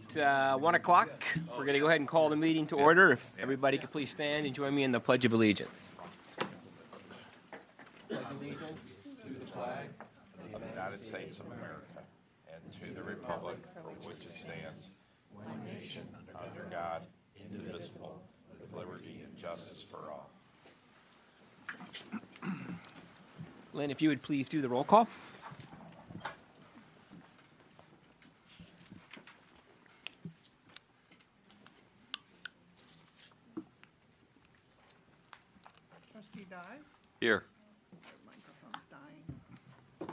1 o'clock. We're going to go ahead and call the meeting to order. If everybody could please stand and join me in the Pledge of Allegiance. Pledge allegiance to the flag of the United States of America and to the republic for which it stands, one nation under God, indivisible, with liberty and justice for all. Lynn, if you would please do the roll call. Trustee Dye? Here. Microphone's dying.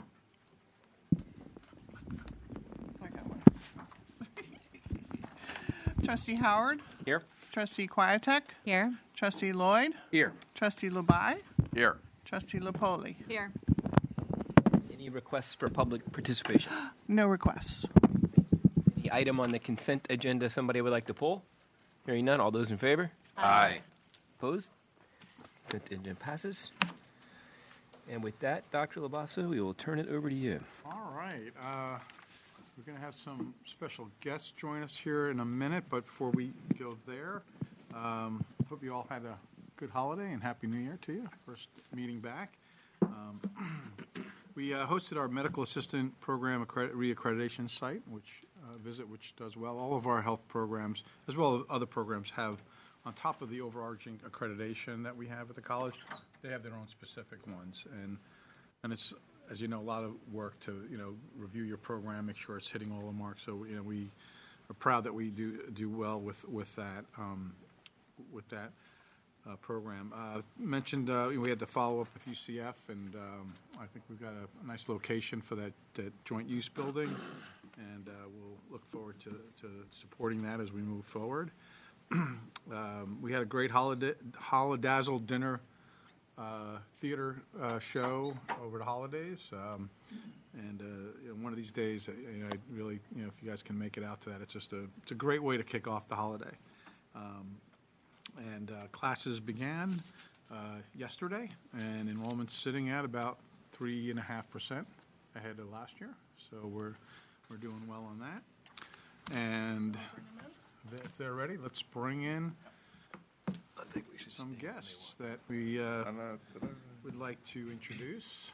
I got one. Trustee Howard? Here. Trustee Quietek? Here. Trustee Lloyd? Here. Trustee Lubai? Here. Trustee Lopoli? Here. Any requests for public participation? No requests. Any item on the consent agenda somebody would like to pull? Hearing none, all those in favor? Aye. Opposed? Consent agenda passes. And with that, Dr. Labasso, we will turn it over to you. All right. We're going to have some special guests join us here in a minute, but before we go there, hope you all had a good holiday and Happy New Year to you. First meeting back. We hosted our medical assistant program reaccreditation site, which does well. All of our health programs, as well as other programs, have, on top of the overarching accreditation that we have at the college, they have their own specific ones. And it's, as you know, a lot of work to, review your program, make sure it's hitting all the marks. So, we are proud that we do well with that program. Mentioned we had the follow-up with UCF, and I think we've got a nice location for that joint use building, and we'll look forward to supporting that as we move forward. We had a great Holidazzle dinner theater show over the holidays, and one of these days, I really, if you guys can make it out to that, it's a great way to kick off the holiday. And classes began yesterday, and enrollment's sitting at about 3.5% ahead of last year. So we're doing well on that. And if they're ready, let's bring in some guests that we would like to introduce.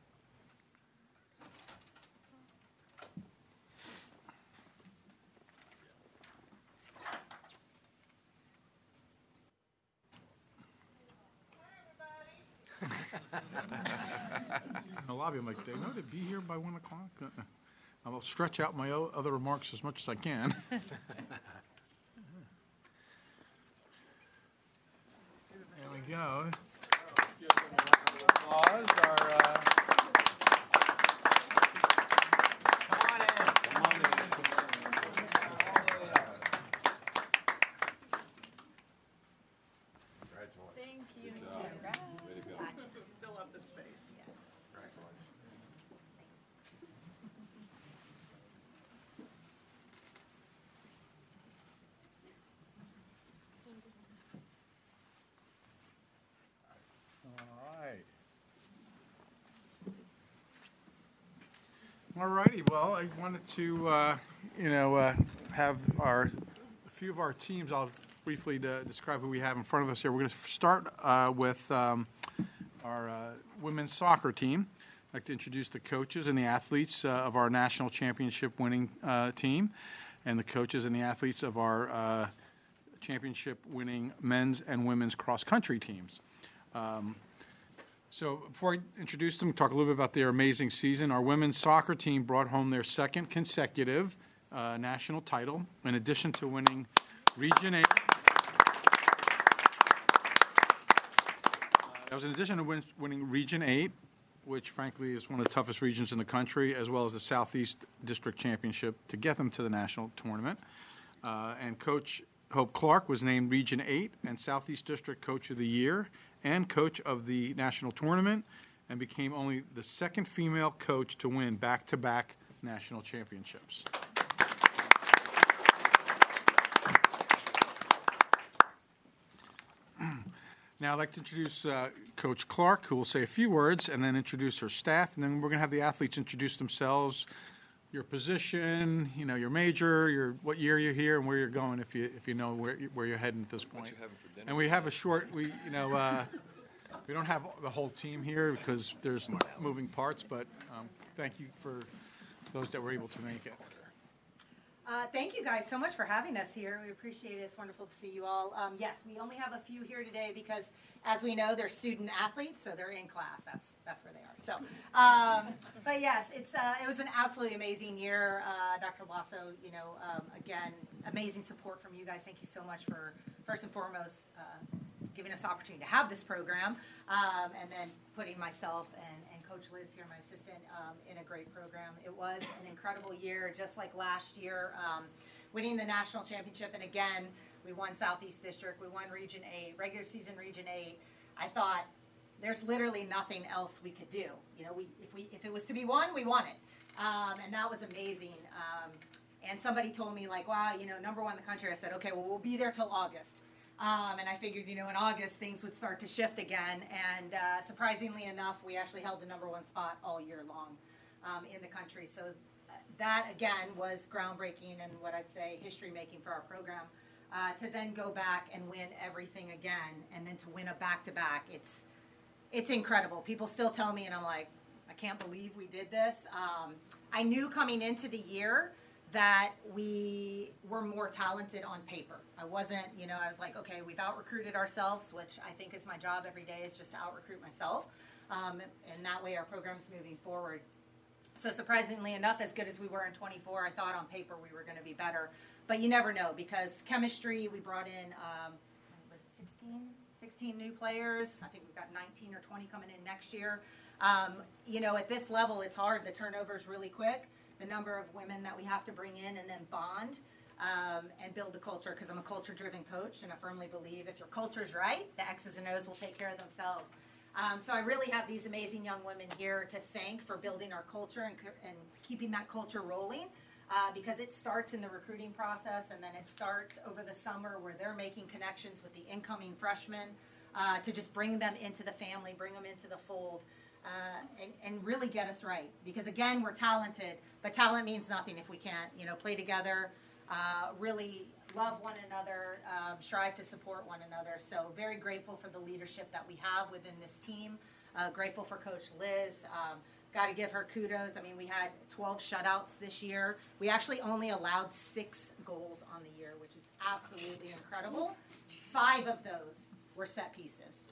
In the lobby, I'm like, they know to be here by 1 o'clock? I'll stretch out my other remarks as much as I can. There we go. Applause. Thank you. Fill up the space. All righty. Well, I wanted to, have a few of our teams. I'll briefly describe who we have in front of us here. We're going to start with our women's soccer team. I'd like to introduce the coaches and the athletes of our national championship winning team, and the coaches and the athletes of our championship winning men's and women's cross country teams. So before I introduce them, talk a little bit about their amazing season. Our women's soccer team brought home their second consecutive national title, in addition to winning Region 8. That was in addition to winning Region 8, which frankly is one of the toughest regions in the country, as well as the Southeast District Championship to get them to the national tournament. And Coach Hope Clark was named Region 8 and Southeast District Coach of the Year and Coach of the National Tournament, and became only the second female coach to win back-to-back national championships. Now I'd like to introduce Coach Clark, who will say a few words and then introduce her staff, and then we're going to have the athletes introduce themselves, your position, your major, what year you're here, and where you're going if you know where you're heading at this point. And we have we don't have the whole team here because there's moving parts, but thank you for those that were able to make it. Thank you guys so much for having us here. We appreciate it. It's wonderful to see you all. Yes, we only have a few here today because, as we know, they're student athletes, so they're in class. That's where they are. So, but yes, it was an absolutely amazing year. Dr. Lasso, again, amazing support from you guys. Thank you so much for, first and foremost, giving us the opportunity to have this program, and then putting myself and Coach Liz here, my assistant, in a great program. It was an incredible year, just like last year, winning the national championship. And again, we won Southeast District. We won Region 8, regular season Region 8. I thought there's literally nothing else we could do. If it was to be won, we won it. And that was amazing. And somebody told me, like, wow, number one in the country. I said, okay, well, we'll be there till August. And I figured, in August, things would start to shift again. And surprisingly enough, we actually held the number one spot all year long in the country. So that, again, was groundbreaking and what I'd say history-making for our program. To then go back and win everything again, and then to win a back-to-back, it's incredible. People still tell me, and I'm like, I can't believe we did this. I knew coming into the year that we were more talented on paper. I wasn't, I was like, okay, we've out-recruited ourselves, which I think is my job every day, is just to out-recruit myself. And that way our program's moving forward. So surprisingly enough, as good as we were in 24, I thought on paper we were going to be better. But you never know, because chemistry, we brought in, was it 16 new players. I think we've got 19 or 20 coming in next year. At this level, it's hard. The turnover is really quick. The number of women that we have to bring in and then bond and build the culture, because I'm a culture-driven coach, and I firmly believe if your culture's right, the X's and O's will take care of themselves. So I really have these amazing young women here to thank for building our culture and keeping that culture rolling, because it starts in the recruiting process, and then it starts over the summer where they're making connections with the incoming freshmen to just bring them into the family, bring them into the fold. And really get us right, because again, we're talented, but talent means nothing if we can't play together, really love one another, strive to support one another. So very grateful for the leadership that we have within this team, grateful for Coach Liz. Got to give her kudos. I mean, we had 12 shutouts this year. We actually only allowed 6 goals on the year, which is absolutely incredible. 5 of those were set pieces,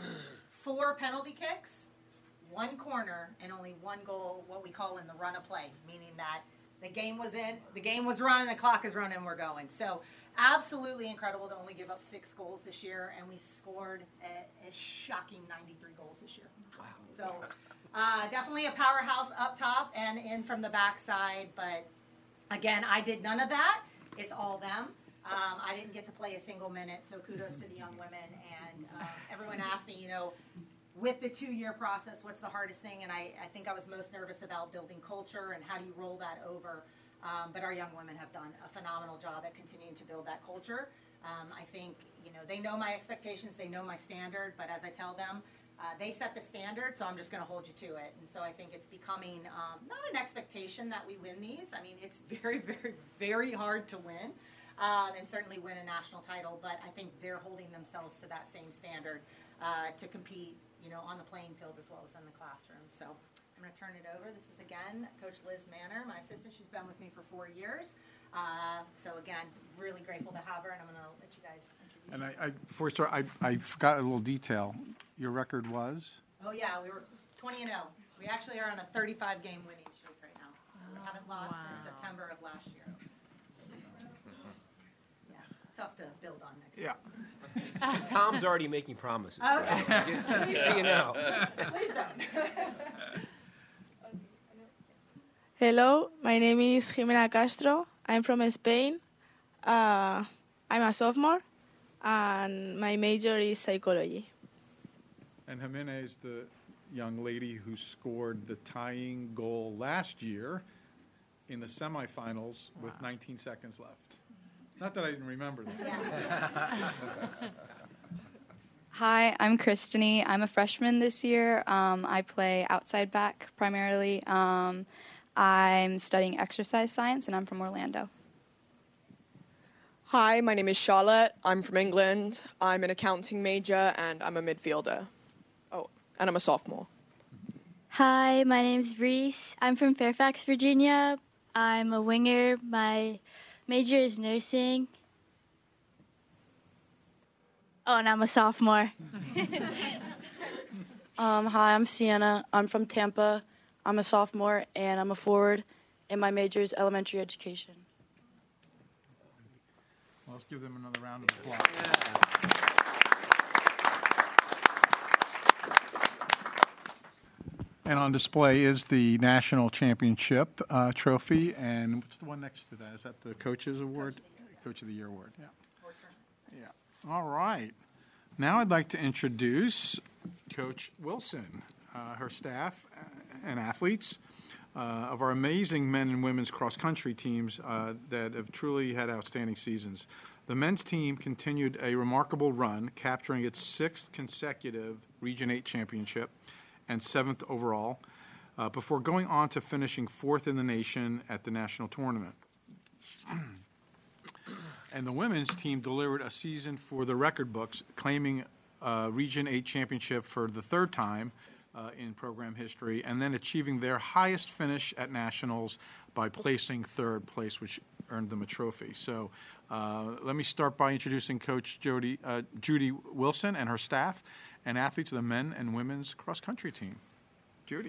4 penalty kicks, 1 corner, and only 1 goal, what we call in the run of play, meaning that the game was running, the clock is running, we're going. So absolutely incredible to only give up 6 goals this year, and we scored a shocking 93 goals this year. Wow. So definitely a powerhouse up top and in from the backside, but again, I did none of that. It's all them. I didn't get to play a single minute, so kudos to the young women. And everyone asked me, with the 2-year process, what's the hardest thing? And I think I was most nervous about building culture and how do you roll that over. But our young women have done a phenomenal job at continuing to build that culture. I think, they know my expectations, they know my standard, but as I tell them, they set the standard, so I'm just going to hold you to it. And so I think it's becoming not an expectation that we win these. I mean, it's very, very, very hard to win and certainly win a national title, but I think they're holding themselves to that same standard to compete on the playing field as well as in the classroom. So I'm going to turn it over. This is, again, Coach Liz Manor, my assistant. She's been with me for 4 years. So, again, really grateful to have her, and I'm going to let you guys introduce And before we start, I forgot a little detail. Your record was? Oh, yeah, we were 20-0. We actually are on a 35-game winning streak right now. So we haven't lost since September of last year. Yeah, tough to build on next year. Yeah. Tom's already making promises. Okay. Just so you know. Please don't. Hello, my name is Jimena Castro. I'm from Spain. I'm a sophomore, and my major is psychology. And Jimena is the young lady who scored the tying goal last year in the semifinals with 19 seconds left. Not that I didn't remember that. Hi, I'm Kristany. I'm a freshman this year. I play outside back primarily. I'm studying exercise science, and I'm from Orlando. Hi, my name is Charlotte. I'm from England. I'm an accounting major, and I'm a midfielder. Oh, and I'm a sophomore. Hi, my name's Reese. I'm from Fairfax, Virginia. I'm a winger. My major is nursing. Oh, and I'm a sophomore. Hi, I'm Sienna. I'm from Tampa. I'm a sophomore, and I'm a forward, and my major is elementary education. Well, let's give them another round of applause. And on display is the National Championship trophy, and what's the one next to that? Is that the Coach's Award? Coach of the Year Award, yeah. Yeah. All right. Now I'd like to introduce Coach Wilson, her staff and athletes of our amazing men and women's cross-country teams that have truly had outstanding seasons. The men's team continued a remarkable run, capturing its 6th consecutive Region 8 championship and 7th overall, before going on to finishing 4th in the nation at the national tournament. And the women's team delivered a season for the record books, claiming Region 8 championship for the 3rd time in program history, and then achieving their highest finish at nationals by placing 3rd place, which earned them a trophy. So let me start by introducing Coach Judy Wilson and her staff and athletes of the men and women's cross-country team. Judy.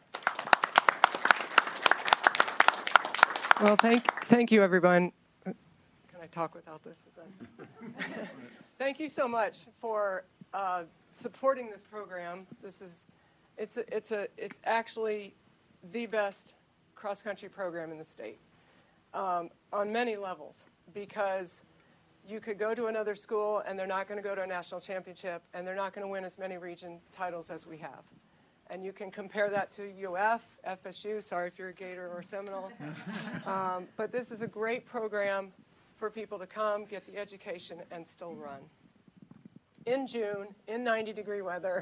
Well, thank you, everyone. Can I talk without this? Thank you so much for supporting this program. It's actually the best cross-country program in the state on many levels, because you could go to another school and they're not going to go to a national championship and they're not going to win as many region titles as we have. And you can compare that to UF, FSU, sorry if you're a Gator or Seminole. But this is a great program for people to come, get the education, and still run. In June, in 90-degree weather.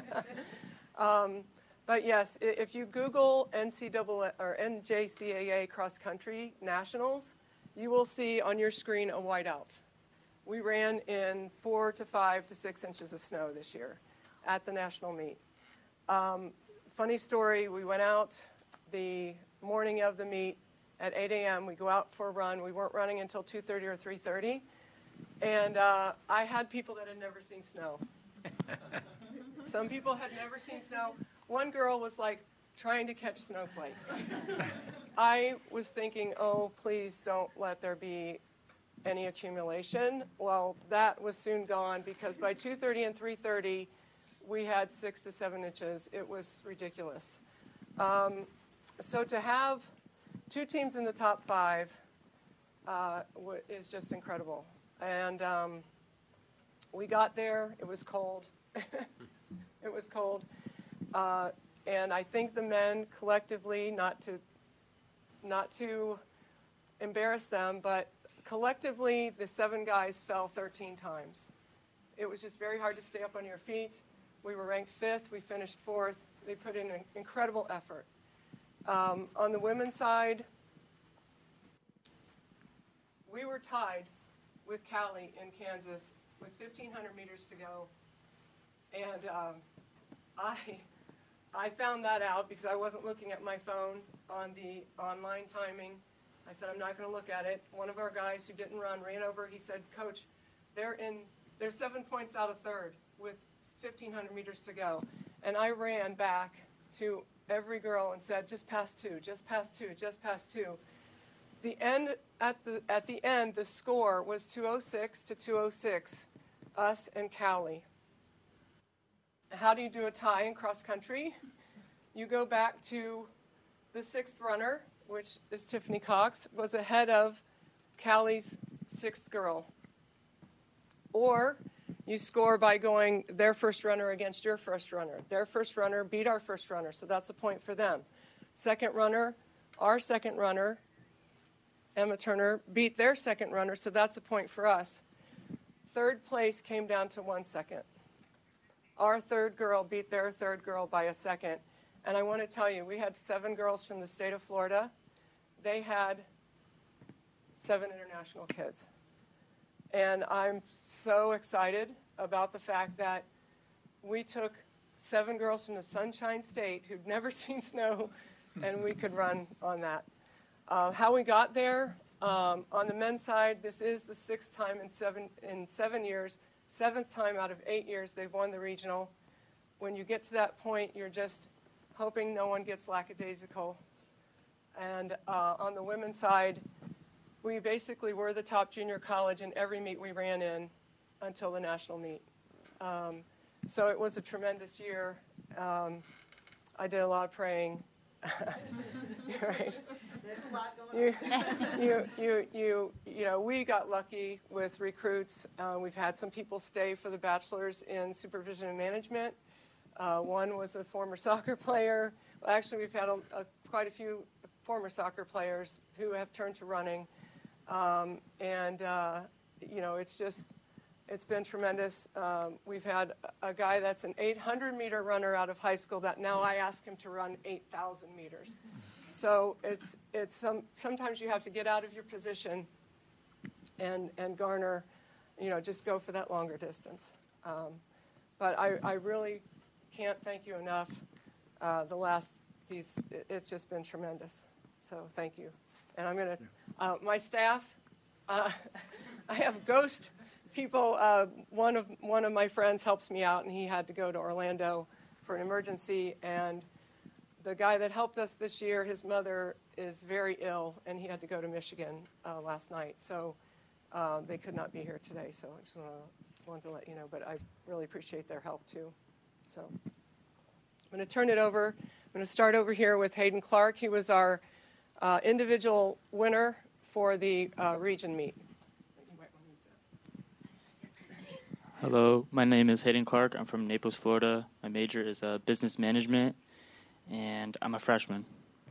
But yes, if you Google NCAA or NJCAA cross-country nationals, you will see on your screen a whiteout. We ran in 4 to 5 to 6 inches of snow this year at the national meet. Funny story, we went out the morning of the meet at 8 a.m. We go out for a run. We weren't running until 2:30 or 3:30. And I had people that had never seen snow. Some people had never seen snow. One girl was like trying to catch snowflakes. I was thinking, oh, please don't let there be any accumulation. Well, that was soon gone, because by 2:30 and 3:30, we had 6 to 7 inches. It was ridiculous. So to have 2 teams in the top 5 is just incredible. And we got there. It was cold. It was cold. And I think the men collectively, not to embarrass them, but collectively the 7 guys fell 13 times. It was just very hard to stay up on your feet. We were ranked 5th. We finished 4th. They put in an incredible effort. On the women's side, we were tied with Cali in Kansas with 1,500 meters to go. And I found that out because I wasn't looking at my phone on the online timing. I said, I'm not going to look at it. One of our guys who didn't run ran over. He said, Coach, they're 7 points out of 3rd with 1,500 meters to go. And I ran back to every girl and said, just past 2, just past 2, just past 2. At the end, the score was 206 to 206, us and Cali. How do you do a tie in cross country? You go back to the 6th runner, which is Tiffany Cox, was ahead of Cali's 6th girl. Or you score by going their first runner against your first runner. Their first runner beat our first runner, so that's a point for them. Second runner, our second runner, Emma Turner, beat their second runner, so that's a point for us. 3rd place came down to 1 second. Our 3rd girl beat their 3rd girl by a second, And I want to tell you, we had 7 girls from the state of Florida. They had 7 international kids. And I'm so excited about the fact that we took 7 girls from the Sunshine State who'd never seen snow, and we could run on that. How we got there, on the men's side, this is the 6th time in 7 years, 7th time out of 8 years they've won the regional. When you get to that point, you're just hoping no one gets lackadaisical. And on the women's side, we basically were the top junior college in every meet we ran in until the national meet. So it was a tremendous year. I did a lot of praying. Right. There's a lot going on. We got lucky with recruits. We've had some people stay for the bachelor's in supervision and management. One was a former soccer player. Well, actually, we've had quite a few former soccer players who have turned to running. It's been tremendous. We've had a guy that's an 800-meter runner out of high school that now I ask him to run 8,000 meters. So sometimes you have to get out of your position and garner, just go for that longer distance. But I really can't thank you enough. It's just been tremendous. So thank you. And I'm going to, my staff, I have ghost people. One of my friends helps me out, and he had to go to Orlando for an emergency. And the guy that helped us this year, his mother is very ill, and he had to go to Michigan last night. So they could not be here today. So I just wanted to let you know. But I really appreciate their help, too. So I'm going to turn it over. I'm going to start over here with Hayden Clark. He was our individual winner for the region meet. Hello, my name is Hayden Clark. I'm from Naples, Florida. My major is business management, and I'm a freshman.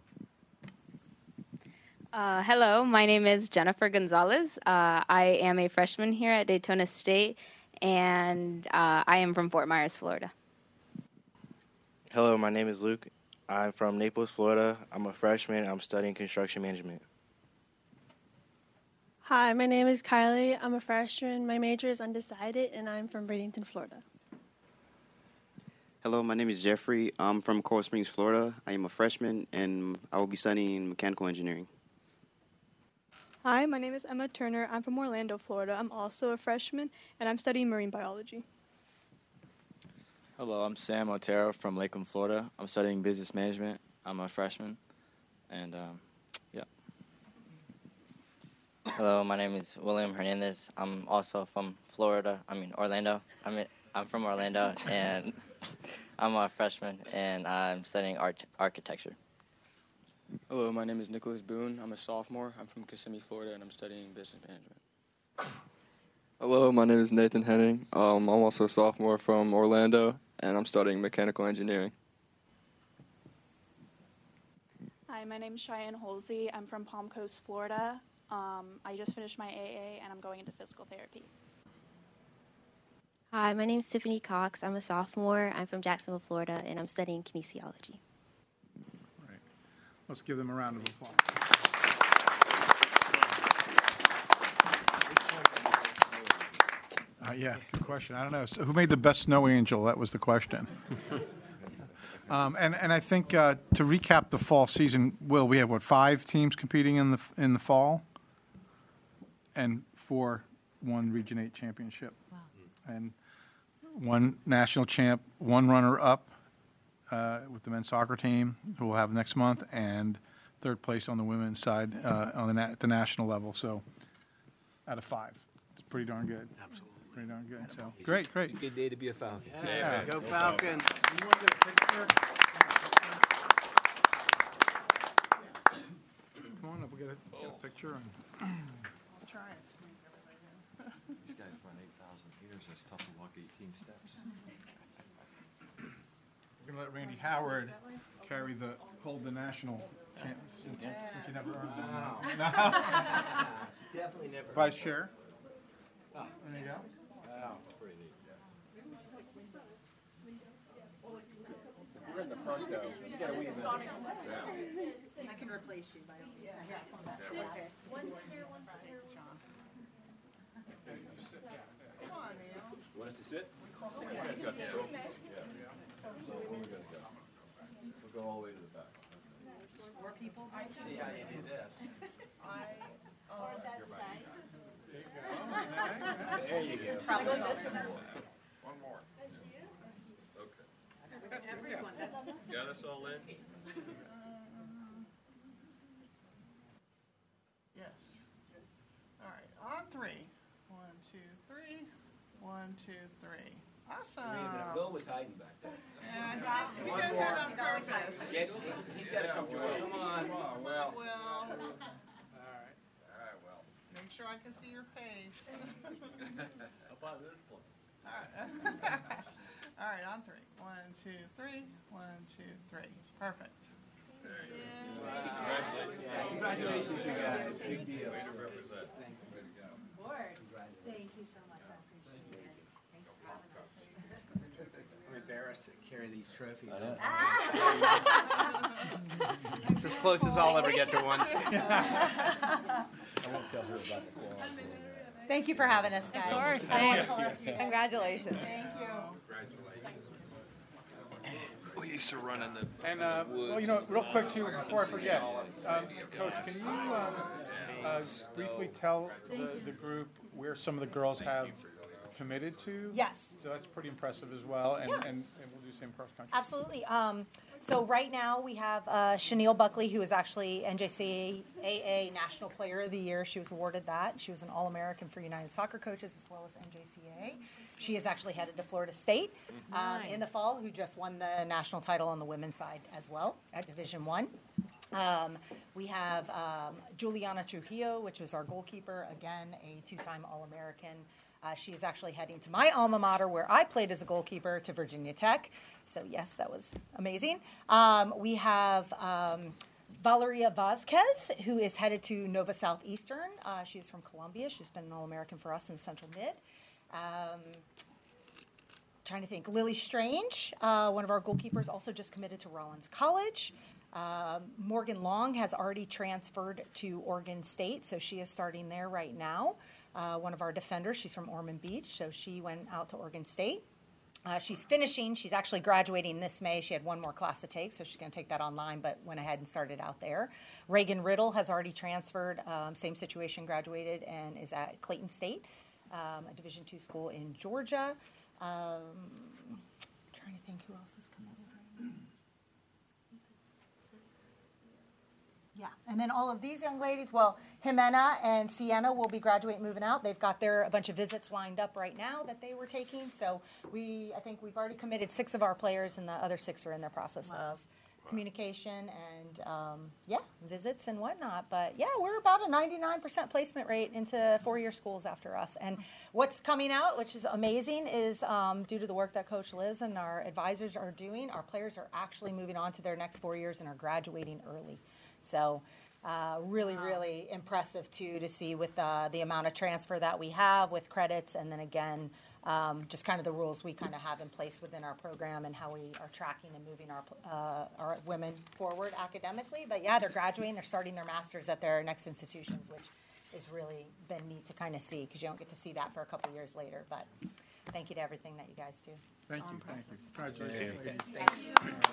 Hello, my name is Jennifer Gonzalez. I am a freshman here at Daytona State, and I am from Fort Myers, Florida. Hello, my name is Luke. I'm from Naples, Florida. I'm a freshman. I'm studying construction management. Hi, my name is Kylie. I'm a freshman. My major is undecided, and I'm from Bradenton, Florida. Hello, my name is Jeffrey. I'm from Coral Springs, Florida. I am a freshman, and I will be studying mechanical engineering. Hi, my name is Emma Turner. I'm from Orlando, Florida. I'm also a freshman, and I'm studying marine biology. Hello, I'm Sam Otero from Lakeland, Florida. I'm studying business management. I'm a freshman, and yeah. Hello, my name is William Hernandez. I'm also from Orlando. I'm from Orlando, and I'm a freshman, and I'm studying architecture. Hello, my name is Nicholas Boone. I'm a sophomore. I'm from Kissimmee, Florida, and I'm studying business management. Hello, my name is Nathan Henning. I'm also a sophomore from Orlando, and I'm studying mechanical engineering. Hi, my name is Cheyenne Holsey. I'm from Palm Coast, Florida. I just finished my AA, and I'm going into physical therapy. Hi, my name is Tiffany Cox. I'm a sophomore. I'm from Jacksonville, Florida, and I'm studying kinesiology. All right. Let's give them a round of applause. Yeah, good question. I don't know. So who made the best snow angel? That was the question. And I think to recap the fall season, Will, we have 5 teams competing in the fall, and 4 won Region 8 championship, and 1 national champ, 1 runner-up with the men's soccer team who we'll have next month, and 3rd place on the women's side at the national level. So out of 5, it's pretty darn good. Absolutely. Pretty darn good. So great. It's a good day to be a Falcon. Yeah. Go Falcons. You want to get a picture? Come on up, we'll get a picture. I'll try and squeeze everybody in. These guys run 8,000 meters. It's tough to walk 18 steps. We're going to let Randy Howard hold the national championship, which you never earned. No. Definitely never. Vice Chair. There you go. Wow, that's pretty neat. You're in the front, though. You gotta weave in. I can replace you by all means. Here, come back. Okay. One sit here, one sit here. Come on, Neil. You want us to sit? So where are we gonna go? We'll go all the way to the back. Four people. I see how you do this. Or that side. There you go. Problem solved. One more. Okay. Everyone. Got us all in? Yes. All right, on three. 1, 2, 3. 1, 2, 3. Awesome. Wait a minute, Will was hiding back there. And you guys did it on purpose. He's got to come join. Come on. Come on, Will. All right, well. Make sure I can see your face. How about this one? All right. All right, on three. 1, 2, 3. 1, 2, 3. Perfect. There you go. Wow. Congratulations, you guys. Big deal. Way to represent. Thank you. Way to go. Of course. Thank you so much. I appreciate it. Thanks for having us. I'm embarrassed to carry these trophies. Ah. It's as close as I'll ever get to one. I won't tell her about the claws. Thank you for having us, guys. Of course. Thank Thank you. Congratulations. Thank you. We used to run in the And, well, you know, real quick too, before I forget, Coach, can you briefly tell the group where some of the girls have committed to? Yes. So that's pretty impressive as well, and, Yeah. and we'll do the same cross country. Absolutely. So right now we have Chanel Buckley, who is actually NJCAA National Player of the Year. She was awarded that. She was an All-American for United Soccer Coaches as well as NJCAA. She is actually headed to Florida State in the fall, who just won the national title on the women's side as well at Division I. We have Juliana Trujillo, which was our goalkeeper, again, a two-time All-American. She is actually heading to my alma mater, where I played as a goalkeeper, to Virginia Tech. So, yes, that was amazing. We have Valeria Vazquez, who is headed to Nova Southeastern. She is from Columbia. She's been an All-American for us in Central Mid. Trying to think. Lily Strange, one of our goalkeepers, also just committed to Rollins College. Morgan Long has already transferred to Oregon State, so she is starting there right now. One of our defenders, she's from Ormond Beach, so she went out to Oregon State. She's finishing. She's actually graduating this May. She had one more class to take, so she's going to take that online, but went ahead and started out there. Reagan Riddle has already transferred, same situation, graduated, and is at Clayton State, a Division II school in Georgia. Trying to think who else is coming over. Yeah, and then all of these young ladies, well, Jimena and Sienna will be graduating, moving out. They've got a bunch of visits lined up right now that they were taking. So I think we've already committed 6 of our players, and the other 6 are in the process of communication and, visits and whatnot. But, yeah, we're about a 99% placement rate into four-year schools after us. And what's coming out, which is amazing, is due to the work that Coach Liz and our advisors are doing, our players are actually moving on to their next 4 years and are graduating early. So really impressive, too, to see with the amount of transfer that we have with credits, and then, again, just kind of the rules we kind of have in place within our program and how we are tracking and moving our women forward academically. But, yeah, they're graduating. They're starting their masters at their next institutions, which has really been neat to kind of see, because you don't get to see that for a couple years later. But thank you to everything that you guys do. Thank you. Congratulations. Thanks.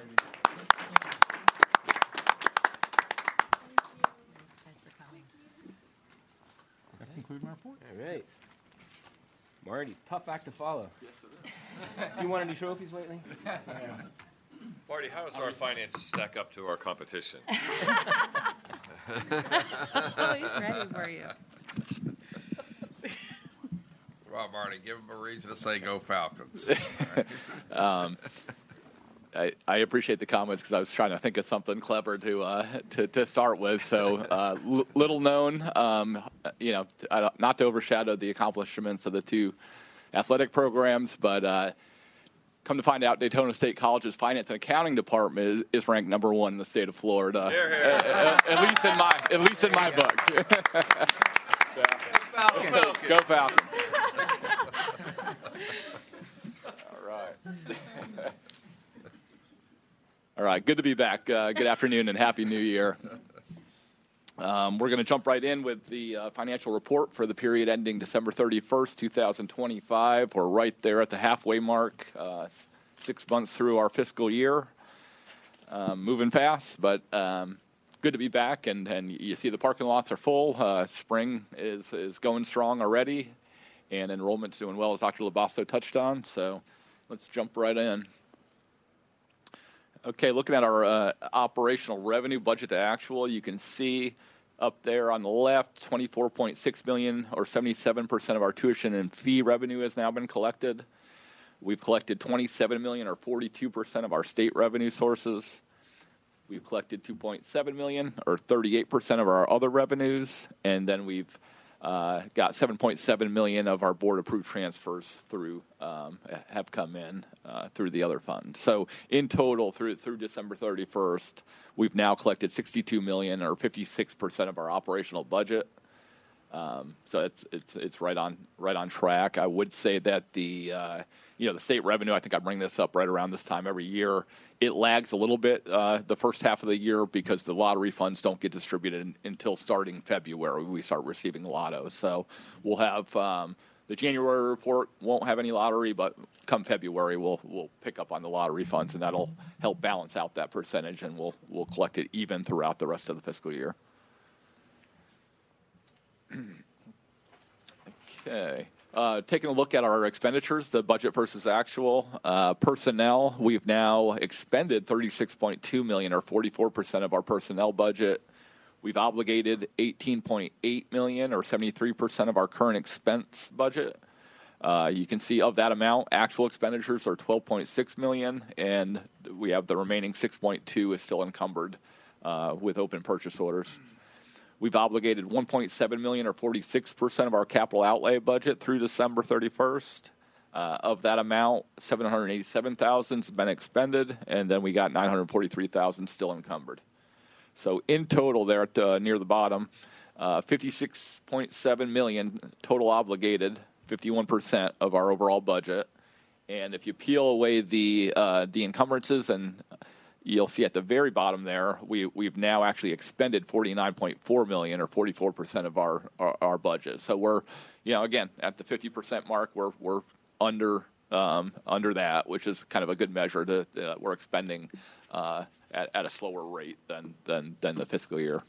That concludes my report. All right. Marty, tough act to follow. Yes, it is. You won any trophies lately? Marty, how does our finances stack up to our competition? Oh, he's ready for you. Come on, Marty, give him a reason to say go Falcons. I appreciate the comments, because I was trying to think of something clever to start with. So little known, not to overshadow the accomplishments of the two athletic programs, but come to find out, Daytona State College's finance and accounting department is ranked number 1 in the state of Florida. Here, here. At least in my book. So, go Falcons. All right. All right, good to be back. Good afternoon and Happy New Year. We're going to jump right in with the financial report for the period ending December 31st, 2025. We're right there at the halfway mark, 6 months through our fiscal year. Moving fast, but good to be back. And you see the parking lots are full. Spring is going strong already, and enrollment's doing well, as Dr. Labasso touched on. So let's jump right in. Okay, looking at our operational revenue budget to actual, you can see up there on the left, $24.6 million, or 77% of our tuition and fee revenue has now been collected. We've collected $27 million, or 42% of our state revenue sources. We've collected $2.7 million, or 38% of our other revenues, and then we've got $7.7 million of our board-approved transfers through have come in through the other funds. So in total, through December 31st, we've now collected $62 million, or 56% of our operational budget. So it's right on track. I would say that the state revenue, I think I bring this up right around this time every year. It lags a little bit the first half of the year because the lottery funds don't get distributed until starting February. We start receiving lottos. So we'll have the January report won't have any lottery, but come February we'll pick up on the lottery funds, and that'll help balance out that percentage, and we'll collect it even throughout the rest of the fiscal year. Okay. Taking a look at our expenditures, the budget versus actual. Personnel, we've now expended $36.2 million, or 44% of our personnel budget. We've obligated $18.8 million, or 73% of our current expense budget. You can see of that amount, actual expenditures are $12.6 million, and we have the remaining $6.2 is still encumbered with open purchase orders. We've obligated $1.7 million, or 46% of our capital outlay budget through December 31st. Of that amount, $787,000 has been expended, and then we got $943,000 still encumbered. So in total, there at near the bottom, $56.7 million total obligated, 51% of our overall budget. And if you peel away the encumbrances, and you'll see at the very bottom there, we've now actually expended $49.4 million, or 44% of our budget. So we're, again, at the 50% mark, we're under that, which is kind of a good measure that we're expending at a slower rate than the fiscal year.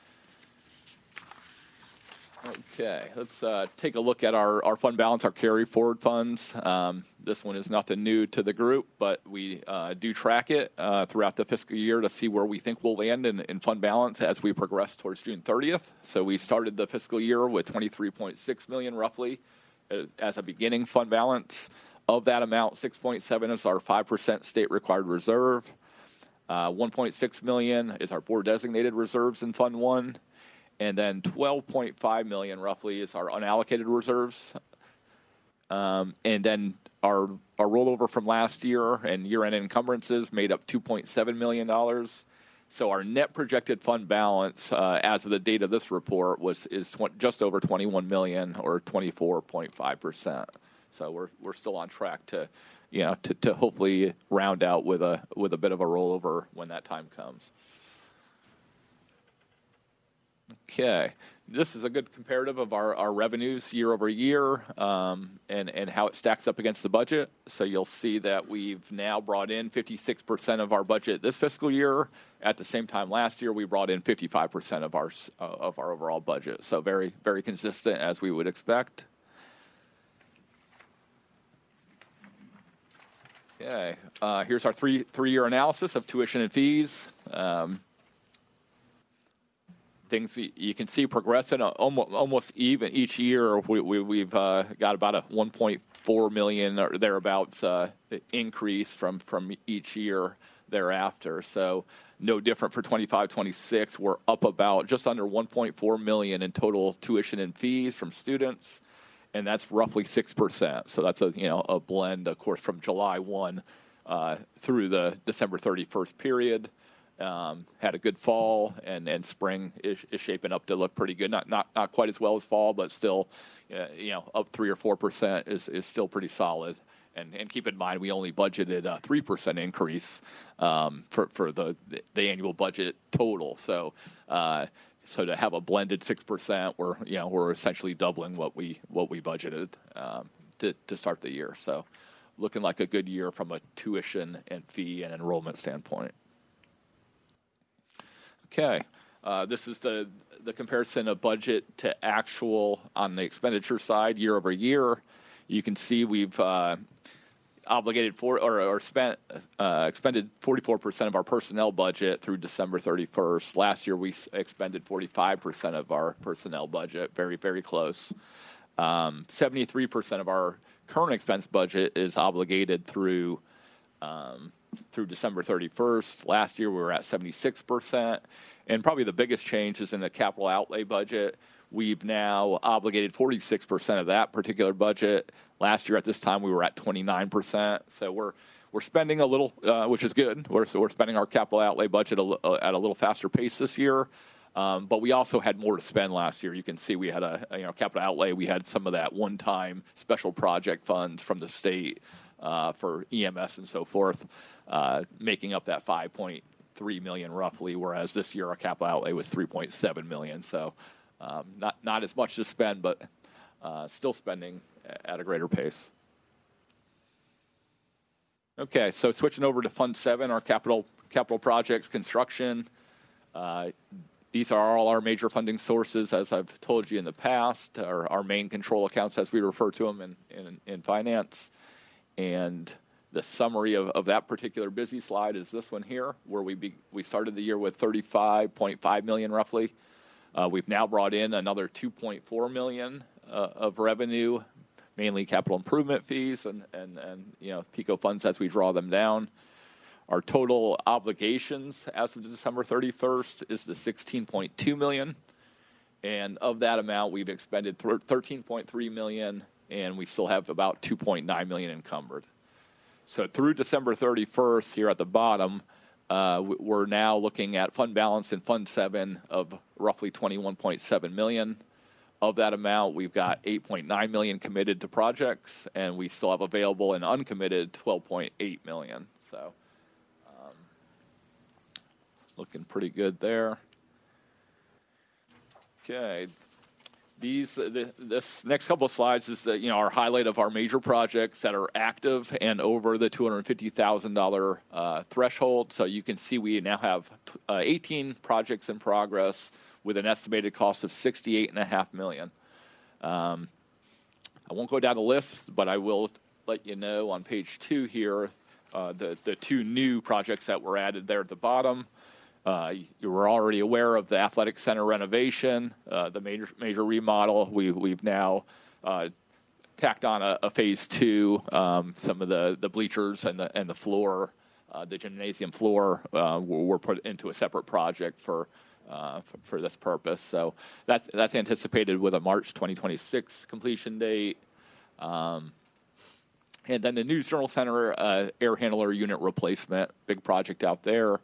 Okay, let's take a look at our fund balance, our carry forward funds. This one is nothing new to the group, but we do track it throughout the fiscal year to see where we think we'll land in fund balance as we progress towards June 30th. So we started the fiscal year with $23.6 million roughly as a beginning fund balance. Of that amount, 6.7 is our 5% state required reserve. 1.6 million is our board designated reserves in Fund 1. And then $12.5 million roughly is our unallocated reserves. And then our rollover from last year and year-end encumbrances made up $2.7 million. So our net projected fund balance as of the date of this report is just over $21 million, or 24.5%. So we're still on track to hopefully round out with a bit of a rollover when that time comes. Okay, this is a good comparative of our revenues year over year and how it stacks up against the budget. So you'll see that we've now brought in 56% of our budget this fiscal year. At the same time last year, we brought in 55% of our overall budget. So very, very consistent as we would expect. Okay, here's our three-year analysis of tuition and fees. Things you can see progressing almost even each year. We've got about a 1.4 million or thereabouts increase from each year thereafter. So no different for 25-26. We're up about just under 1.4 million in total tuition and fees from students, and that's roughly 6%. So that's a blend, of course, from July 1 through the December 31st period. Had a good fall, and spring is shaping up to look pretty good. Not quite as well as fall, but still, up 3 or 4% is still pretty solid. And keep in mind, we only budgeted a 3% increase for the annual budget total. So to have a blended 6%, we're essentially doubling what we budgeted to start the year. So looking like a good year from a tuition and fee and enrollment standpoint. Okay, this is the comparison of budget to actual on the expenditure side year over year. You can see we've expended 44% of our personnel budget through December 31st. Last year we expended 45% of our personnel budget, very, very close. 73% of our current expense budget is obligated through December 31st. Last year, we were at 76%. And probably the biggest change is in the capital outlay budget. We've now obligated 46% of that particular budget. Last year at this time, we were at 29%. So we're spending a little, which is good. We're spending our capital outlay budget at a little faster pace this year. But we also had more to spend last year. You can see we had a capital outlay. We had some of that one-time special project funds from the state for EMS and so forth, making up that $5.3 million roughly, whereas this year our capital outlay was $3.7 million. So not as much to spend, but still spending at a greater pace. Okay, so switching over to Fund 7, our capital projects construction. These are all our major funding sources, as I've told you in the past, our main control accounts, as we refer to them in finance. And the summary of that particular busy slide is this one here, where we started the year with $35.5 million roughly. We've now brought in another $2.4 million of revenue, mainly capital improvement fees and PICO funds as we draw them down. Our total obligations as of December 31st is the $16.2 million. And of that amount, we've expended $13.3 million, and we still have about $2.9 million encumbered. So through December 31st, here at the bottom, we're now looking at fund balance in Fund 7 of roughly $21.7 million. Of that amount, we've got $8.9 million committed to projects, and we still have available and uncommitted $12.8 million. So looking pretty good there. Okay. This next couple of slides is our highlight of our major projects that are active and over the $250,000 threshold. So you can see we now have 18 projects in progress with an estimated cost of $68.5 million. I won't go down the list, but I will let you know on page 2 here the two new projects that were added there at the bottom. You were already aware of the athletic center renovation, the major remodel. We've now tacked on a phase 2. Some of the bleachers and the floor, the gymnasium floor, were put into a separate project for this purpose. So that's anticipated with a March 2026 completion date. And then the News Journal Center air handler unit replacement, big project out there.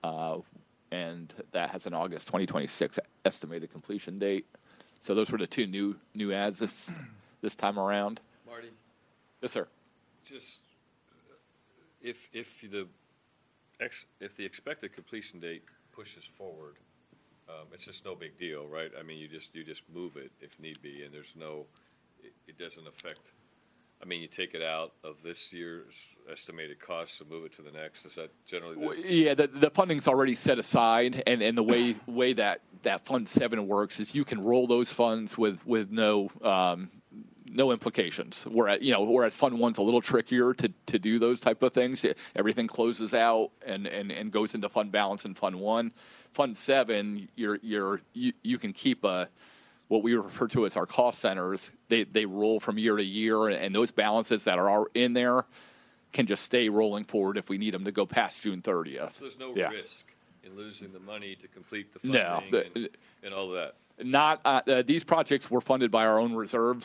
And that has an August 2026 estimated completion date. So those were the two new adds this time around. Marty? Yes, sir. Just if the expected completion date pushes forward, it's just no big deal, right? I mean, you just move it if need be, and it doesn't affect. I mean, you take it out of this year's estimated costs and move it to the next. Is that generally the funding's already set aside, and the way that Fund 7 works is you can roll those funds with no implications. Whereas Fund 1's a little trickier to do those type of things. Everything closes out and goes into fund balance in Fund 1. Fund 7, you can keep what we refer to as our cost centers. They roll from year to year, and those balances that are in there can just stay rolling forward if we need them to go past June 30th. So there's no risk in losing the money to complete the funding and all of that? Not these projects were funded by our own reserves.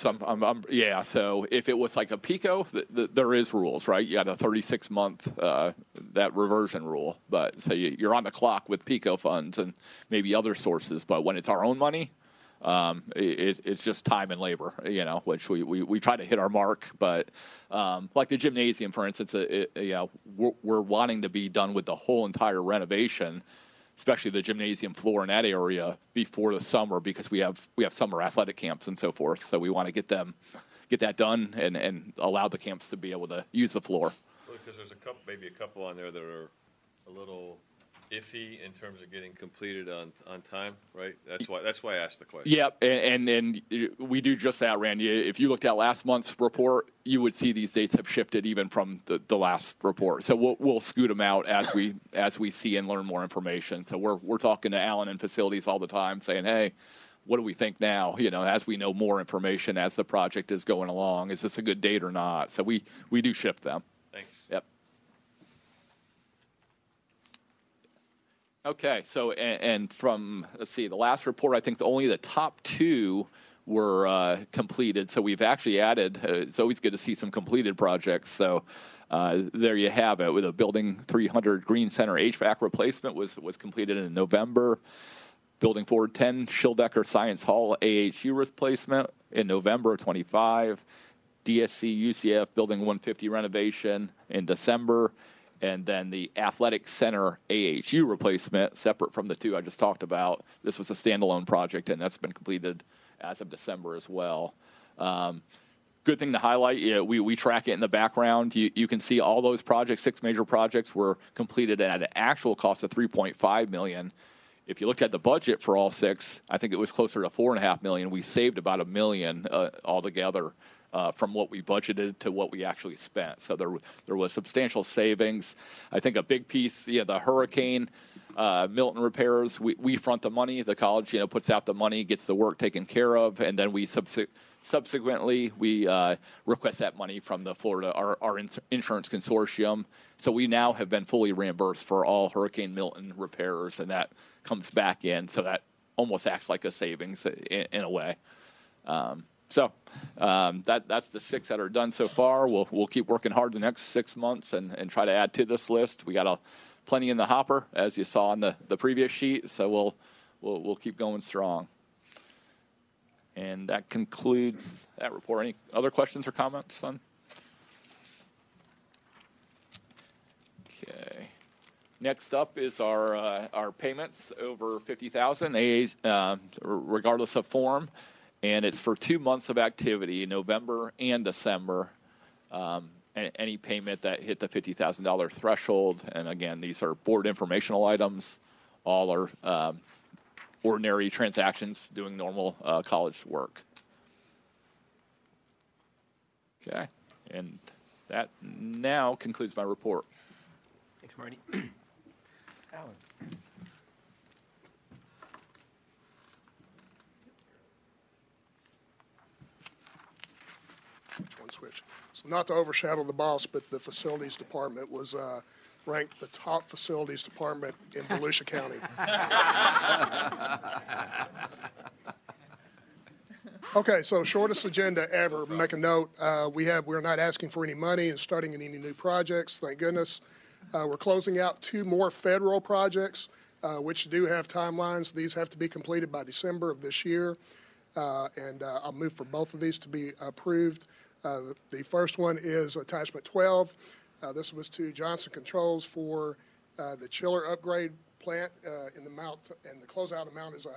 So if it was like a PICO, there is rules, right? You got a 36-month that reversion rule, but so you're on the clock with PICO funds and maybe other sources. But when it's our own money, It's just time and labor, which we try to hit our mark. But like the gymnasium, for instance, we're wanting to be done with the whole entire renovation, especially the gymnasium floor in that area, before the summer, because we have summer athletic camps and so forth. So we want to get that done and allow the camps to be able to use the floor. Well, because there's maybe a couple on there that are a little iffy in terms of getting completed on time, right? That's why I asked the question. Yep, and we do just that, Randy. If you looked at last month's report, you would see these dates have shifted even from the last report. So we'll scoot them out as we see and learn more information. So we're talking to Allen and facilities all the time, saying, hey, what do we think now? As we know more information as the project is going along, is this a good date or not? So we do shift them. Thanks. Yep. Okay, so and from, let's see, the last report, I think only the top 2 were completed. So we've actually added, it's always good to see some completed projects. So there you have it, with a Building 300 Green Center HVAC replacement was completed in November. Building 410 Schildecker Science Hall AHU replacement in November of 25. DSC UCF Building 150 renovation in December. And then the Athletic Center AHU replacement, separate from the 2 I just talked about. This was a standalone project, and that's been completed as of December as well. Good thing to highlight, we track it in the background. You can see all those projects, 6 major projects, were completed at an actual cost of $3.5 million. If you look at the budget for all 6, I think it was closer to $4.5 million. We saved about $1 million altogether. From what we budgeted to what we actually spent. So there was substantial savings. I think a big piece, the hurricane, Milton repairs, we front the money. The college, puts out the money, gets the work taken care of, and then we subsequently request that money from the Florida, our insurance consortium. So we now have been fully reimbursed for all Hurricane Milton repairs, and that comes back in. So that almost acts like a savings in a way. So that's the 6 that are done so far. We'll keep working hard the next 6 months and try to add to this list. We got plenty in the hopper, as you saw on the previous sheet. So we'll keep going strong. And that concludes that report. Any other questions or comments on? Okay. Next up is our payments over $50,000, AAs, regardless of form. And it's for 2 months of activity, November and December. Any payment that hit the $50,000 threshold. And again, these are board informational items. All are ordinary transactions doing normal college work. Okay. And that now concludes my report. Thanks, Marty. Alan. Switch. So not to overshadow the boss, but the facilities department was ranked the top facilities department in Volusia County. Okay, so shortest agenda ever. Make a note. We're not asking for any money and starting any new projects. Thank goodness. We're closing out 2 more federal projects, which do have timelines. These have to be completed by December of this year, and I'll move for both of these to be approved. The first one is attachment 12. This was to Johnson Controls for the chiller upgrade plant in the amount, and the closeout amount is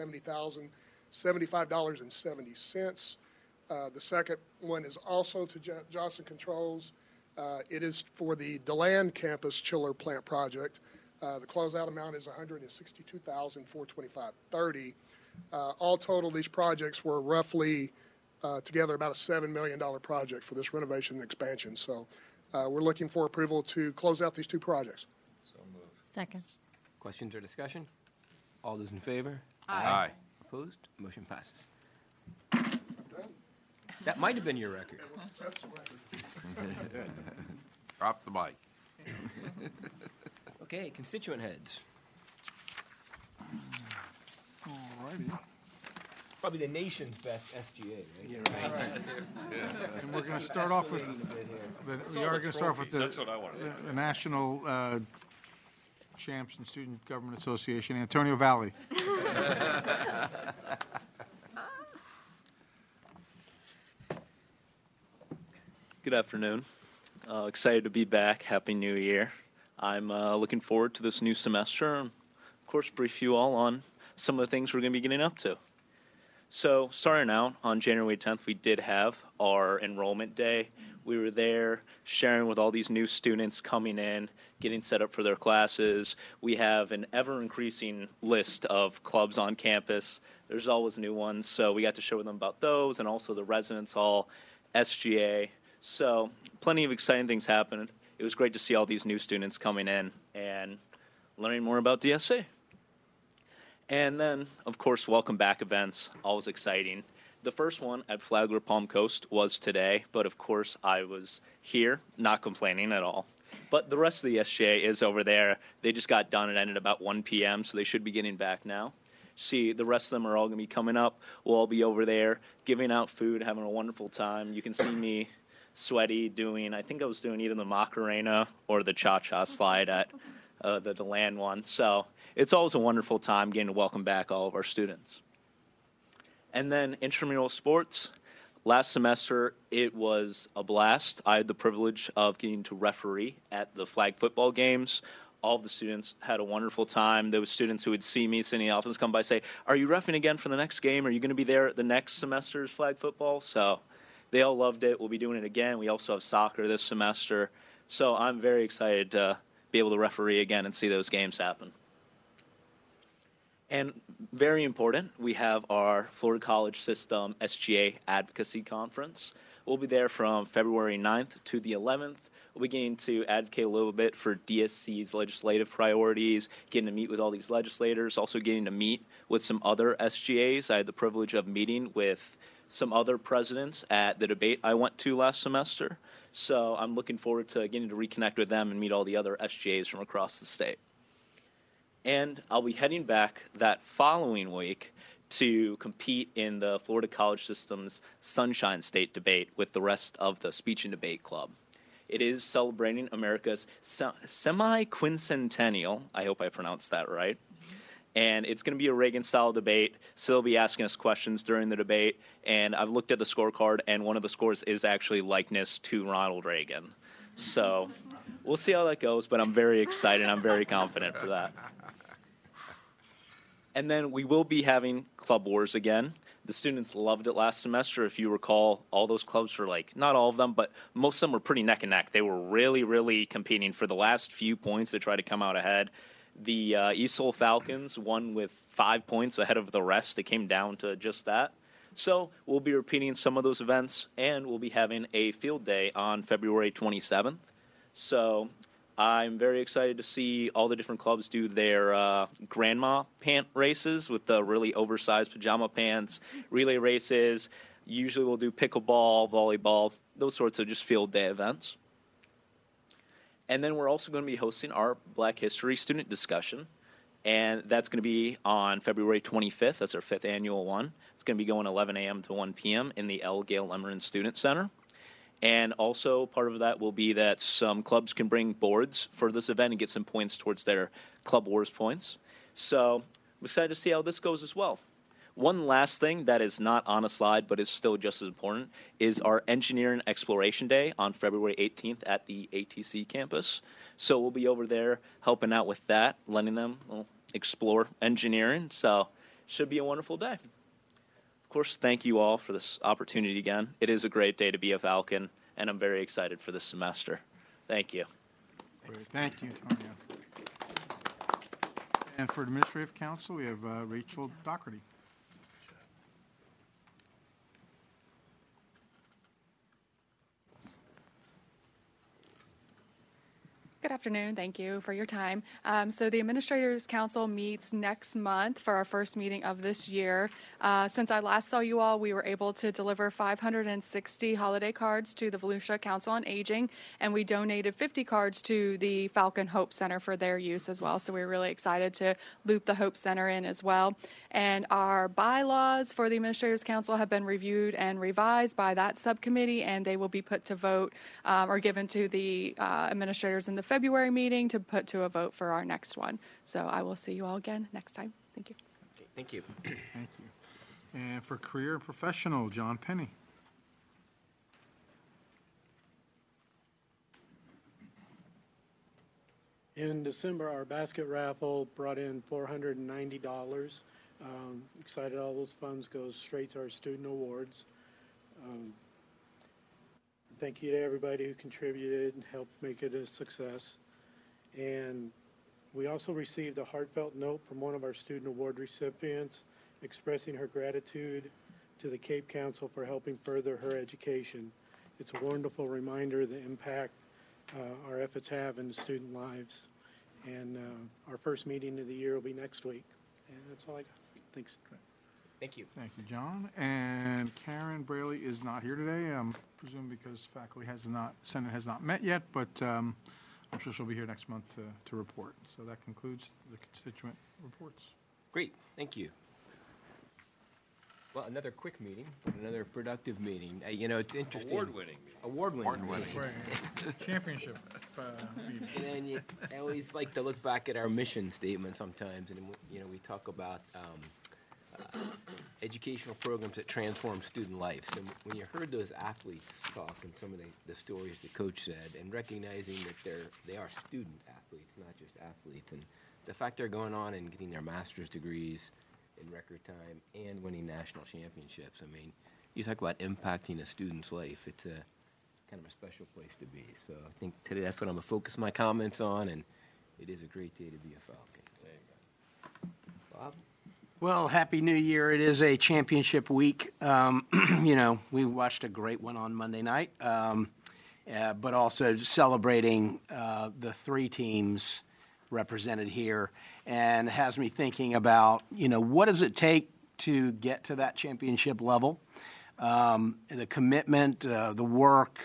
$170,075.70. The second one is also to Johnson Controls. It is for the DeLand campus chiller plant project. The closeout amount is $162,425.30. All total, these projects were roughly together about a $7 million project for this renovation and expansion. So we're looking for approval to close out these 2 projects. So moved. Second. Questions or discussion? All those in favor? Aye. Opposed? Motion passes. That might have been your record. Drop the mic. Okay, constituent heads. All righty. Probably the nation's best SGA, right? Yeah, right. And we're going to start off with That's what I wanted. the National Champs and Student Government Association, Antonio Valley. Good afternoon. Excited to be back. Happy New Year. I'm looking forward to this new semester and, of course, brief you all on some of the things we're going to be getting up to. So, starting out on January 10th, we did have our enrollment day. We were there sharing with all these new students coming in, getting set up for their classes. We have an ever-increasing list of clubs on campus. There's always new ones, so we got to share with them about those and also the Residence Hall, SGA. So, plenty of exciting things happened. It was great to see all these new students coming in and learning more about DSC. And then, of course, welcome back events, always exciting. The first one at Flagler Palm Coast was today, but of course I was here, not complaining at all. But the rest of the SGA is over there. They just got done. It ended about 1 p.m., so they should be getting back now. See, the rest of them are all going to be coming up. We'll all be over there giving out food, having a wonderful time. You can see me sweaty I think I was doing either the Macarena or the Cha-Cha slide at the DeLand one. So it's always a wonderful time getting to welcome back all of our students. And then intramural sports. Last semester, it was a blast. I had the privilege of getting to referee at the flag football games. All of the students had a wonderful time. There were students who would see me sitting in the office come by and say, "Are you reffing again for the next game? Are you going to be there at the next semester's flag football?" So they all loved it. We'll be doing it again. We also have soccer this semester. So I'm very excited to be able to referee again and see those games happen. And very important, we have our Florida College System SGA Advocacy Conference. We'll be there from February 9th to the 11th. We'll be getting to advocate a little bit for DSC's legislative priorities, getting to meet with all these legislators, also getting to meet with some other SGAs. I had the privilege of meeting with some other presidents at the debate I went to last semester. So I'm looking forward to getting to reconnect with them and meet all the other SGAs from across the state. And I'll be heading back that following week to compete in the Florida College System's Sunshine State debate with the rest of the Speech and Debate Club. It is celebrating America's semi-quincentennial, I hope I pronounced that right, and it's going to be a Reagan-style debate, so they'll be asking us questions during the debate, and I've looked at the scorecard, and one of the scores is actually likeness to Ronald Reagan. So we'll see how that goes, but I'm very excited. I'm very confident for that. And then we will be having Club Wars again. The students loved it last semester. If you recall, all those clubs were not all of them, but most of them were pretty neck and neck. They were really, really competing for the last few points to try to come out ahead. The East Seoul Falcons won with 5 points ahead of the rest. It came down to just that. So we'll be repeating some of those events, and we'll be having a field day on February 27th. So I'm very excited to see all the different clubs do their grandma pant races with the really oversized pajama pants, relay races. Usually we'll do pickleball, volleyball, those sorts of just field day events. And then we're also going to be hosting our Black History student discussion, and that's going to be on February 25th. That's our 5th annual one. It's going to be going 11 a.m. to 1 p.m. in the L. Gale Emeren Student Center. And also part of that will be that some clubs can bring boards for this event and get some points towards their Club Wars points. So I'm excited to see how this goes as well. One last thing that is not on a slide but is still just as important is our Engineering Exploration Day on February 18th at the ATC campus. So we'll be over there helping out with that, letting them explore engineering. So should be a wonderful day. Of course, thank you all for this opportunity again. It is a great day to be a Falcon, and I'm very excited for this semester. Thank you. Great. Thank you, Antonio. And for Administrative Council, we have Rachel Doherty. Good afternoon. Thank you for your time. So the Administrators Council meets next month for our first meeting of this year. Since I last saw you all, we were able to deliver 560 holiday cards to the Volusia Council on Aging, and we donated 50 cards to the Falcon Hope Center for their use as well. So we're really excited to loop the Hope Center in as well. And our bylaws for the Administrators Council have been reviewed and revised by that subcommittee, and they will be put to vote or given to the administrators in the February meeting to put to a vote for our next one. So I will see you all again next time. Thank you. Okay, thank you. Thank you. And for Career and Professional, John Penny. In December, our basket raffle brought in $490. Excited all those funds go straight to our student awards. Thank you to everybody who contributed and helped make it a success. And we also received a heartfelt note from one of our student award recipients expressing her gratitude to the Cape Council for helping further her education. It's a wonderful reminder of the impact our efforts have in the student lives. And our first meeting of the year will be next week. And that's all I got. Thanks. Thank you. Thank you, John. And Karen Braley is not here today, presume because Senate has not met yet, but I'm sure she'll be here next month to report. So that concludes the constituent reports. Great, thank you. Well, another quick meeting, but another productive meeting. It's interesting. Award-winning meeting. Award-winning meeting. Championship meeting. And I always like to look back at our mission statement sometimes, and we talk about educational programs that transform student lives. And when you heard those athletes talk and some of the stories the coach said, and recognizing that they are student athletes, not just athletes, and the fact they're going on and getting their master's degrees in record time and winning national championships. I mean, you talk about impacting a student's life. It's a kind of a special place to be. So I think today that's what I'm going to focus my comments on, and it is a great day to be a Falcon. There you go. Bob? Well, Happy New Year. It is a championship week. We watched a great one on Monday night, but also celebrating the three teams represented here, and has me thinking about, what does it take to get to that championship level? The commitment, the work,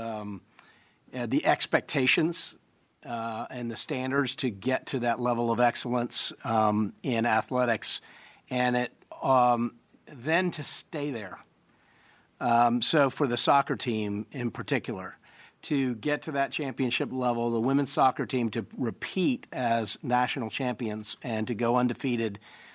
the expectations, and the standards to get to that level of excellence in athletics, and then to stay there. So for the soccer team in particular, to get to that championship level, the women's soccer team to repeat as national champions and to go undefeated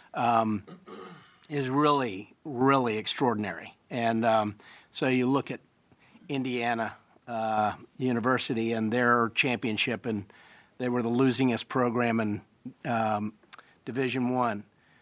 is really, really extraordinary. And so you look at Indiana University and their championship, and they were the losingest program in Division I.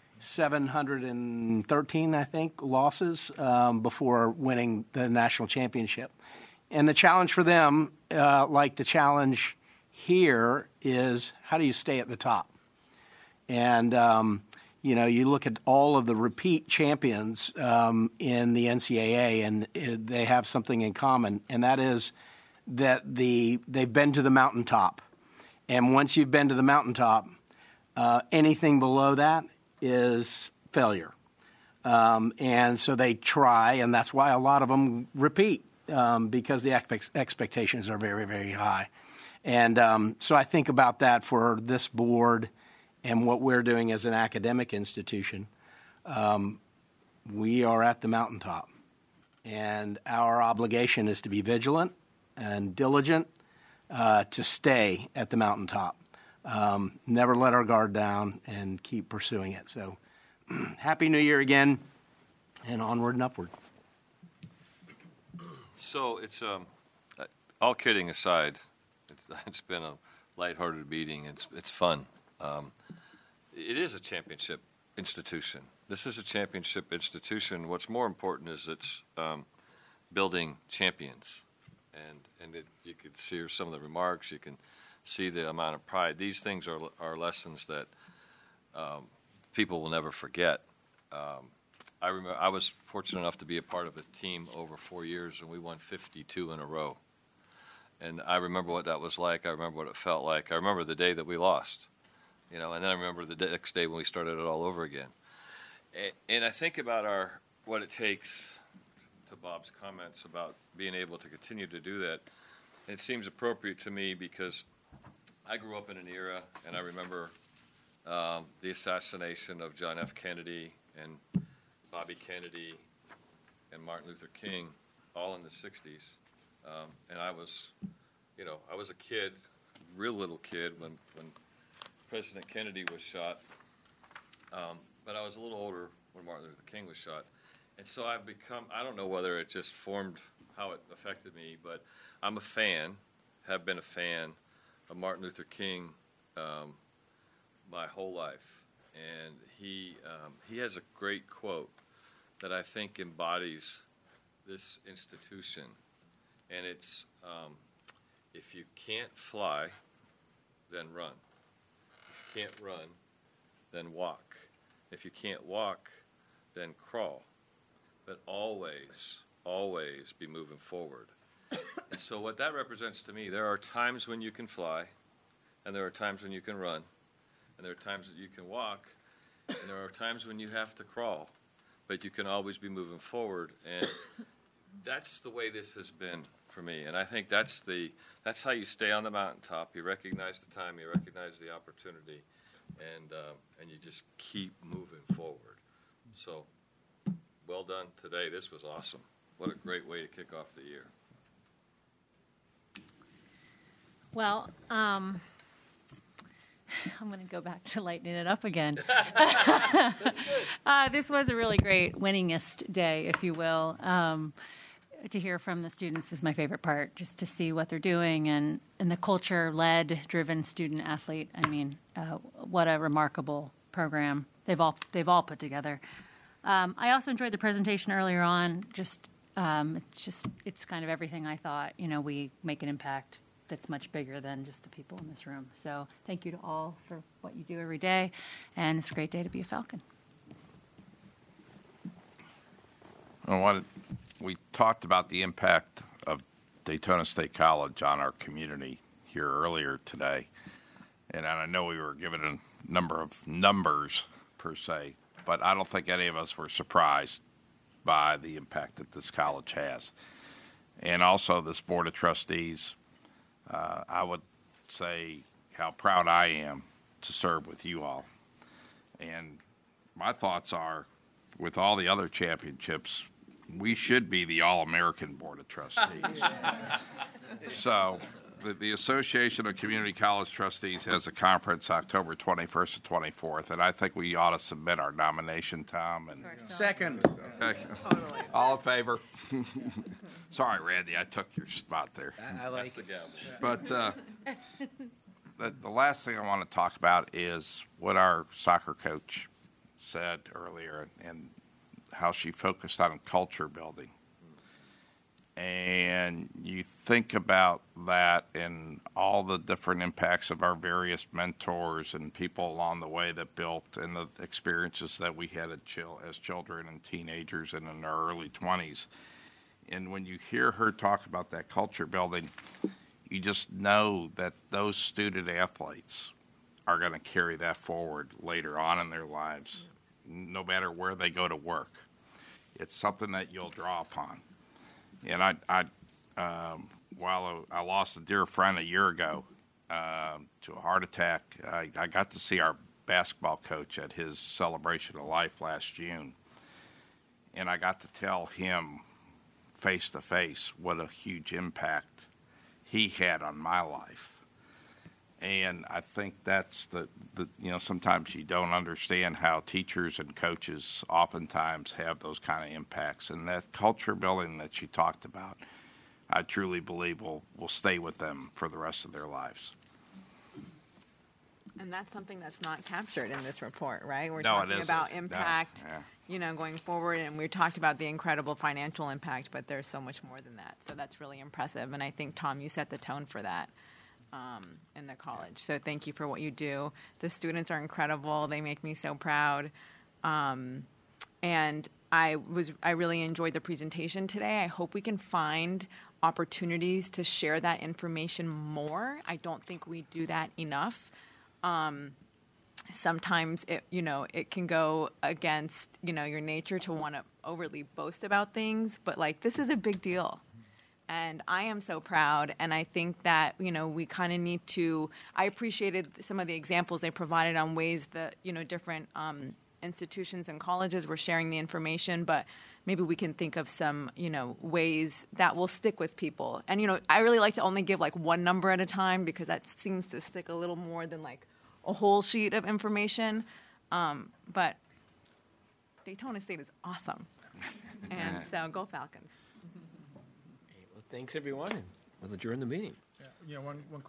713, I think, losses before winning the national championship. And the challenge for them, like the challenge here, is how do you stay at the top? And, you look at all of the repeat champions in the NCAA, and they have something in common, and that is that they've been to the mountaintop. And once you've been to the mountaintop, anything below that is failure. And so they try, and that's why a lot of them repeat. Because the expectations are very, very high. And so I think about that for this board and what we're doing as an academic institution. We are at the mountaintop, and our obligation is to be vigilant and diligent to stay at the mountaintop. Never let our guard down and keep pursuing it. So Happy New Year again, and onward and upward. So it's all kidding aside, it's been a lighthearted meeting. It's fun. It is a championship institution. This is a championship institution. What's more important is it's building champions, and you could see some of the remarks. You can see the amount of pride. These things are lessons that people will never forget. I remember I was fortunate enough to be a part of a team over 4 years, and we won 52 in a row. And I remember what that was like. I remember what it felt like. I remember the day that we lost, and then I remember the next day when we started it all over again. And I think about what it takes, to Bob's comments about being able to continue to do that. And it seems appropriate to me because I grew up in an era, and I remember the assassination of John F. Kennedy and Bobby Kennedy and Martin Luther King, all in the 60s. And I was a kid, real little kid, when President Kennedy was shot. But I was a little older when Martin Luther King was shot. And so I've become, I don't know whether it just formed how it affected me, but I'm a fan, have been a fan of Martin Luther King my whole life, and he has a great quote that I think embodies this institution, and it's if you can't fly, then run. If you can't run, then walk. If you can't walk, then crawl. But always, always be moving forward. And so what that represents to me, there are times when you can fly, and there are times when you can run, and there are times that you can walk, and there are times when you have to crawl, but you can always be moving forward. And that's the way this has been for me. And I think that's how you stay on the mountaintop. You recognize the time, you recognize the opportunity, and you just keep moving forward. So, well done today. This was awesome. What a great way to kick off the year. Well, I'm going to go back to lightening it up again. That's good. This was a really great winningest day, if you will. To hear from the students was my favorite part, just to see what they're doing and the culture-led, driven student-athlete. I mean, what a remarkable program they've all put together. I also enjoyed the presentation earlier on. It's kind of everything I thought. You know, we make an impact that's much bigger than just the people in this room. So thank you to all for what you do every day, and it's a great day to be a Falcon. We talked about the impact of Daytona State College on our community here earlier today, and I know we were given a number of numbers per se, but I don't think any of us were surprised by the impact that this college has. And also this Board of Trustees, I would say how proud I am to serve with you all. And my thoughts are, with all the other championships, we should be the All-American Board of Trustees. So the Association of Community College Trustees has a conference October 21st and 24th, and I think we ought to submit our nomination, Tom. And Second. Okay. All in favor? Sorry, Randy, I took your spot there. I like it. But the last thing I want to talk about is what our soccer coach said earlier and how she focused on culture building. And you think about that and all the different impacts of our various mentors and people along the way that built, and the experiences that we had as children and teenagers and in our early 20s. And when you hear her talk about that culture building, you just know that those student athletes are going to carry that forward later on in their lives, no matter where they go to work. It's something that you'll draw upon. And while I lost a dear friend a year ago to a heart attack, I got to see our basketball coach at his celebration of life last June. And I got to tell him face to face what a huge impact he had on my life. And I think that's sometimes you don't understand how teachers and coaches oftentimes have those kind of impacts. And that culture building that she talked about, I truly believe will stay with them for the rest of their lives. And that's something that's not captured in this report, right? We're No, it talking isn't. about impact, No. going forward, and we talked about the incredible financial impact, but there's so much more than that. So that's really impressive. And I think, Tom, you set the tone for that. In the college. So thank you for what you do. The students are incredible. They make me so proud. And I really enjoyed the presentation today. I hope we can find opportunities to share that information more. I don't think we do that enough. Sometimes it can go against, your nature to want to overly boast about things, but this is a big deal. And I am so proud, and I think that, we kind of need to, I appreciated some of the examples they provided on ways that, different institutions and colleges were sharing the information, but maybe we can think of some, ways that will stick with people. And, I really like to only give one number at a time, because that seems to stick a little more than a whole sheet of information. But Daytona State is awesome. And so go Falcons. Thanks, everyone, and we'll adjourn the meeting. Yeah, one